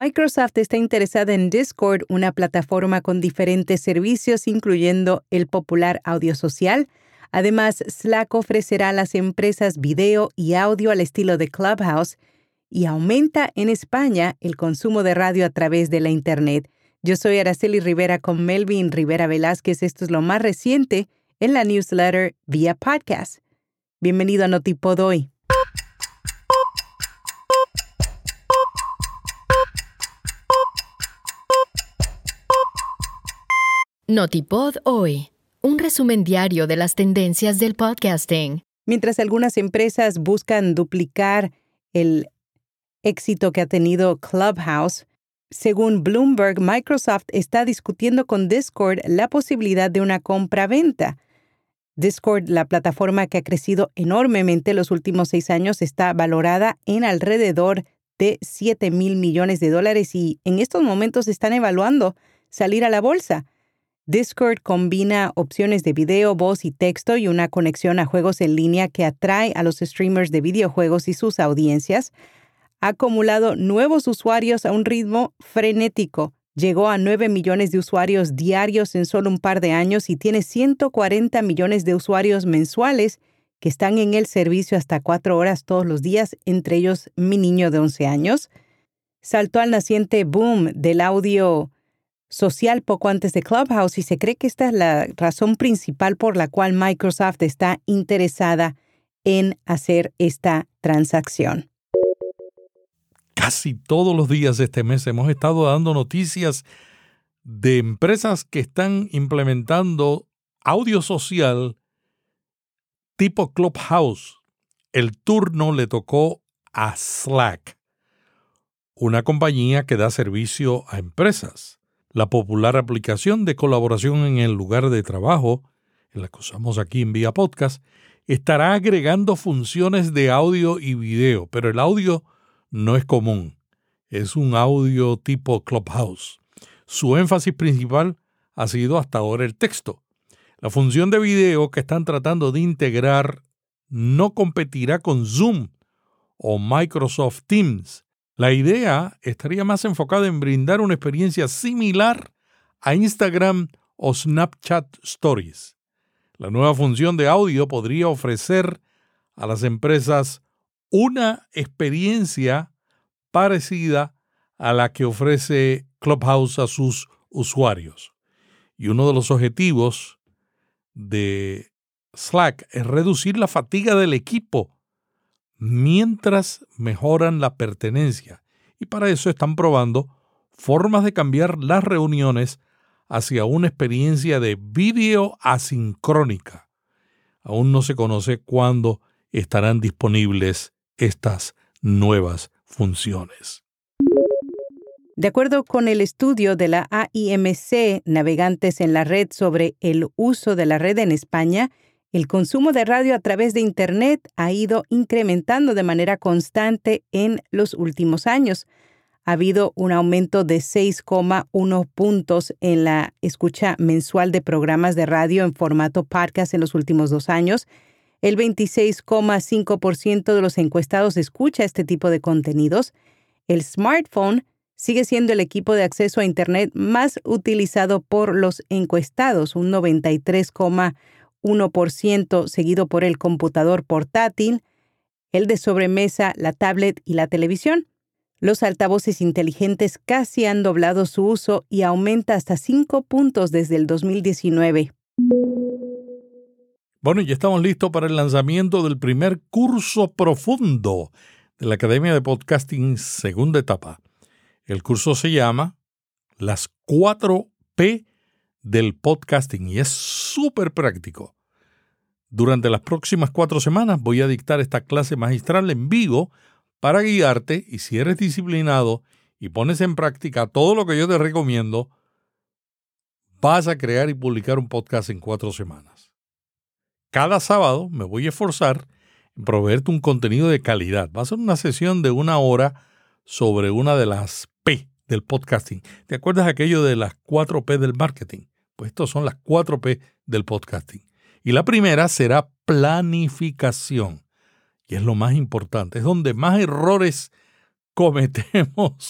Microsoft está interesada en Discord, una plataforma con diferentes servicios, incluyendo el popular audio social. Además, Slack ofrecerá a las empresas video y audio al estilo de Clubhouse y aumenta en España el consumo de radio a través de la Internet. Yo soy Araceli Rivera con Melvin Rivera Velázquez. Esto es lo más reciente en la newsletter vía podcast. Bienvenido a Notipod hoy. Notipod hoy, un resumen diario de las tendencias del podcasting. Mientras algunas empresas buscan duplicar el éxito que ha tenido Clubhouse, según Bloomberg, Microsoft está discutiendo con Discord la posibilidad de una compra-venta. Discord, la plataforma que ha crecido enormemente los últimos 6 años, está valorada en alrededor de $7,000 millones y en estos momentos están evaluando salir a la bolsa. Discord combina opciones de video, voz y texto y una conexión a juegos en línea que atrae a los streamers de videojuegos y sus audiencias. Ha acumulado nuevos usuarios a un ritmo frenético. Llegó a 9 millones de usuarios diarios en solo un par de años y tiene 140 millones de usuarios mensuales que están en el servicio hasta 4 horas todos los días, entre ellos mi niño de 11 años. Saltó al naciente boom del audio social poco antes de Clubhouse y se cree que esta es la razón principal por la cual Microsoft está interesada en hacer esta transacción. Casi todos los días de este mes hemos estado dando noticias de empresas que están implementando audio social tipo Clubhouse. El turno le tocó a Slack, una compañía que da servicio a empresas. La popular aplicación de colaboración en el lugar de trabajo, en la que usamos aquí en Vía Podcast, estará agregando funciones de audio y video, pero el audio no es común. Es un audio tipo Clubhouse. Su énfasis principal ha sido hasta ahora el texto. La función de video que están tratando de integrar no competirá con Zoom o Microsoft Teams. La idea estaría más enfocada en brindar una experiencia similar a Instagram o Snapchat Stories. La nueva función de audio podría ofrecer a las empresas una experiencia parecida a la que ofrece Clubhouse a sus usuarios. Y uno de los objetivos de Slack es reducir la fatiga del equipo mientras mejoran la pertenencia. Y para eso están probando formas de cambiar las reuniones hacia una experiencia de vídeo asincrónica. Aún no se conoce cuándo estarán disponibles estas nuevas funciones. De acuerdo con el estudio de la AIMC Navegantes en la Red sobre el uso de la red en España, el consumo de radio a través de Internet ha ido incrementando de manera constante en los últimos años. Ha habido un aumento de 6,1 puntos en la escucha mensual de programas de radio en formato podcast en los últimos 2 años. El 26,5% de los encuestados escucha este tipo de contenidos. El smartphone sigue siendo el equipo de acceso a Internet más utilizado por los encuestados, un 93,1%, seguido por el computador portátil, el de sobremesa, la tablet y la televisión. Los altavoces inteligentes casi han doblado su uso y aumenta hasta 5 puntos desde el 2019. Bueno, ya estamos listos para el lanzamiento del primer curso profundo de la Academia de Podcasting segunda etapa. El curso se llama Las 4P del Podcasting y es súper práctico. Durante las próximas 4 semanas voy a dictar esta clase magistral en vivo para guiarte y si eres disciplinado y pones en práctica todo lo que yo te recomiendo, vas a crear y publicar un podcast en 4 semanas. Cada sábado me voy a esforzar en proveerte un contenido de calidad. Va a ser una sesión de 1 hora sobre una de las P del podcasting. ¿Te acuerdas aquello de las 4P del marketing? Pues estos son las 4P del podcasting. Y la primera será planificación. Y es lo más importante. Es donde más errores cometemos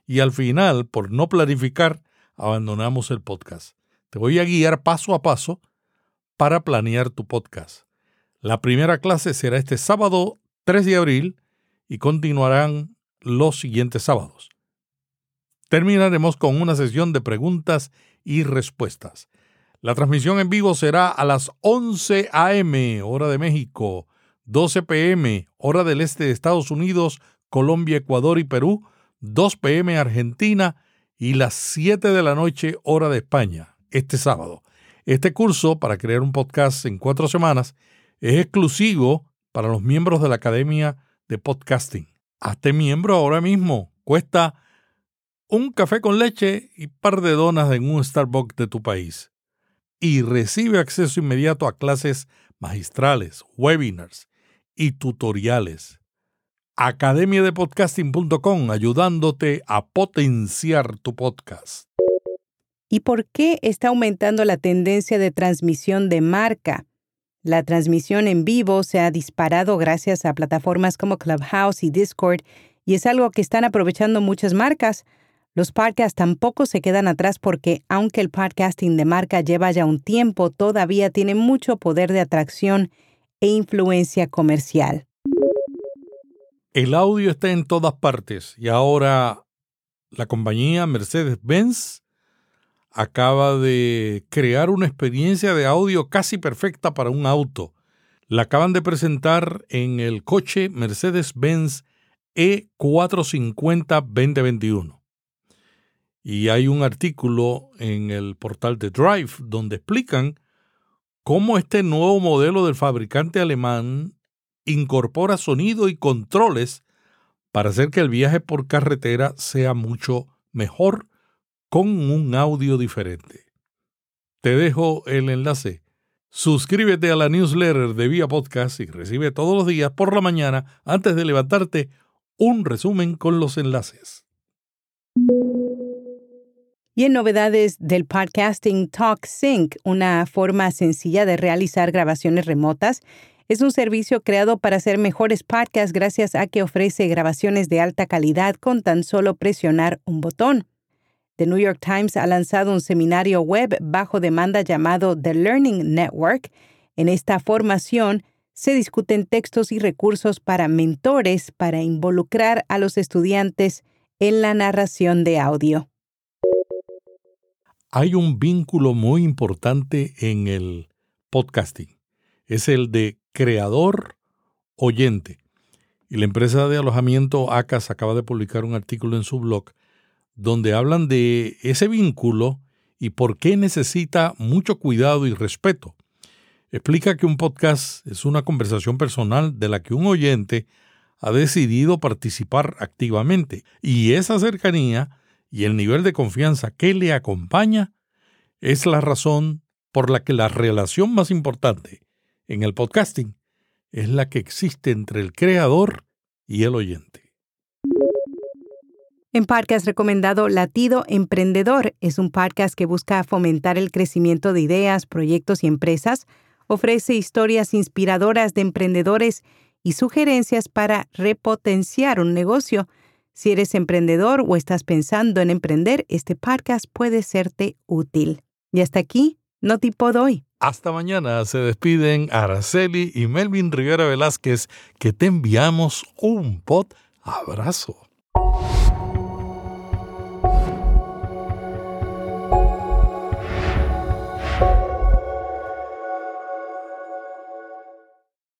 y al final, por no planificar, abandonamos el podcast. Te voy a guiar paso a paso para planear tu podcast. La primera clase será este sábado 3 de abril y continuarán los siguientes sábados. Terminaremos con una sesión de preguntas y respuestas. La transmisión en vivo será a las 11 a.m., hora de México, 12 p.m., hora del este de Estados Unidos, Colombia, Ecuador y Perú, 2 p.m. Argentina y las 7 de la noche, hora de España, este sábado. Este curso, para crear un podcast en 4 semanas, es exclusivo para los miembros de la Academia de Podcasting. Hazte miembro ahora mismo. Cuesta un café con leche y par de donas en un Starbucks de tu país. Y recibe acceso inmediato a clases magistrales, webinars y tutoriales. academiadepodcasting.com, ayudándote a potenciar tu podcast. ¿Y por qué está aumentando la tendencia de transmisión de marca? La transmisión en vivo se ha disparado gracias a plataformas como Clubhouse y Discord y es algo que están aprovechando muchas marcas. Los podcasts tampoco se quedan atrás porque, aunque el podcasting de marca lleva ya un tiempo, todavía tiene mucho poder de atracción e influencia comercial. El audio está en todas partes y ahora la compañía Mercedes-Benz acaba de crear una experiencia de audio casi perfecta para un auto. La acaban de presentar en el coche Mercedes-Benz E450 2021. Y hay un artículo en el portal de Drive donde explican cómo este nuevo modelo del fabricante alemán incorpora sonido y controles para hacer que el viaje por carretera sea mucho mejor con un audio diferente. Te dejo el enlace. Suscríbete a la newsletter de Vía Podcast y recibe todos los días por la mañana, antes de levantarte, un resumen con los enlaces. Y en novedades del podcasting, TalkSync, una forma sencilla de realizar grabaciones remotas, es un servicio creado para hacer mejores podcasts gracias a que ofrece grabaciones de alta calidad con tan solo presionar un botón. The New York Times ha lanzado un seminario web bajo demanda llamado The Learning Network. En esta formación se discuten textos y recursos para mentores para involucrar a los estudiantes en la narración de audio. Hay un vínculo muy importante en el podcasting. Es el de creador-oyente. Y la empresa de alojamiento ACAS acaba de publicar un artículo en su blog donde hablan de ese vínculo y por qué necesita mucho cuidado y respeto. Explica que un podcast es una conversación personal de la que un oyente ha decidido participar activamente. Y esa cercanía y el nivel de confianza que le acompaña es la razón por la que la relación más importante en el podcasting es la que existe entre el creador y el oyente. En podcast recomendado, Latido Emprendedor es un podcast que busca fomentar el crecimiento de ideas, proyectos y empresas. Ofrece historias inspiradoras de emprendedores y sugerencias para repotenciar un negocio. Si eres emprendedor o estás pensando en emprender, este podcast puede serte útil. Y hasta aquí, Notipod hoy. Hasta mañana. Se despiden Araceli y Melvin Rivera Velázquez, que te enviamos un pod abrazo.